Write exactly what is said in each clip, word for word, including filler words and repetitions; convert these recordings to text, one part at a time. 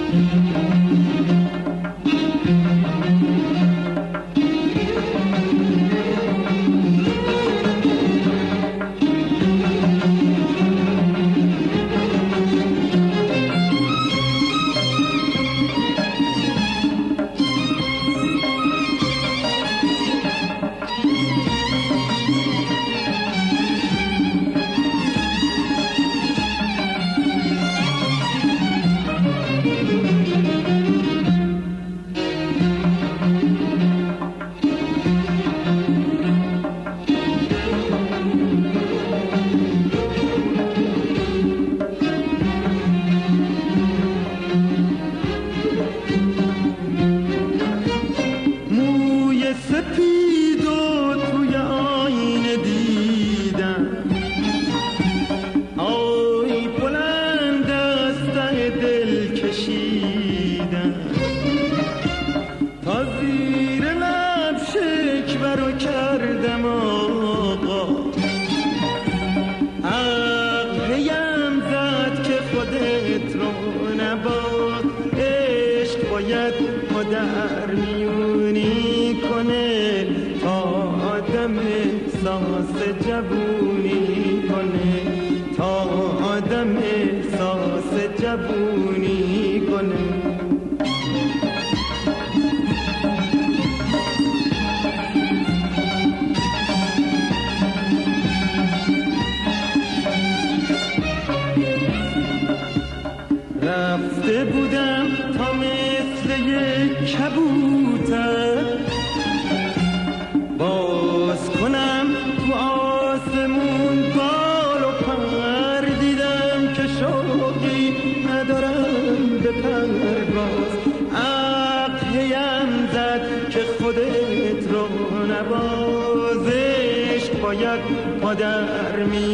در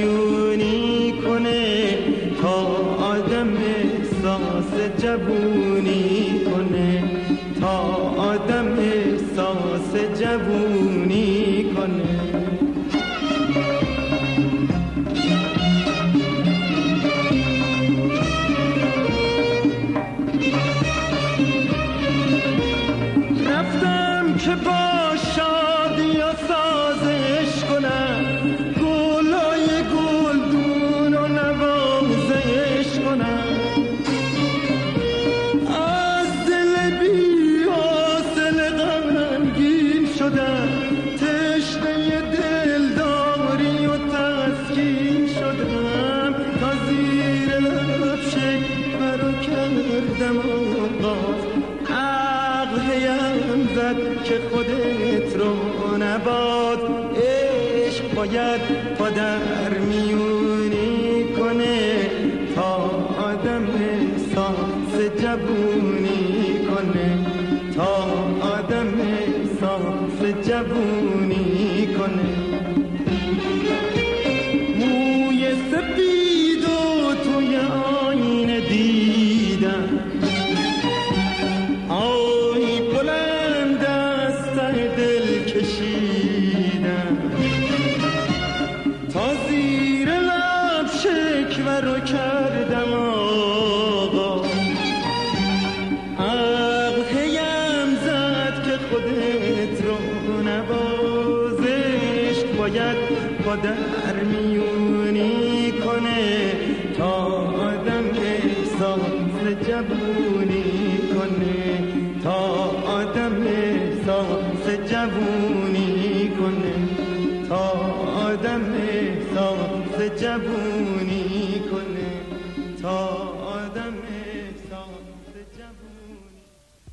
میونی کنه تا آدم احساس جوونی کنه تا آدم احساس جوونی کنه رفتم که با شادی و سازش کنم که خودت رو نباد عشق باید با در میونی کنه تا آدم احساس جوونی کنه تا آدم احساس جوونی کنه موی سپید و توی آینه دیدم رو کردم آقا عقل هیم زد که خودت رو نوازش باید با در میونی کنه تا آدم احساس جوونی کنه تا آدم احساس جوونی کنه تا آدم احساس جوونی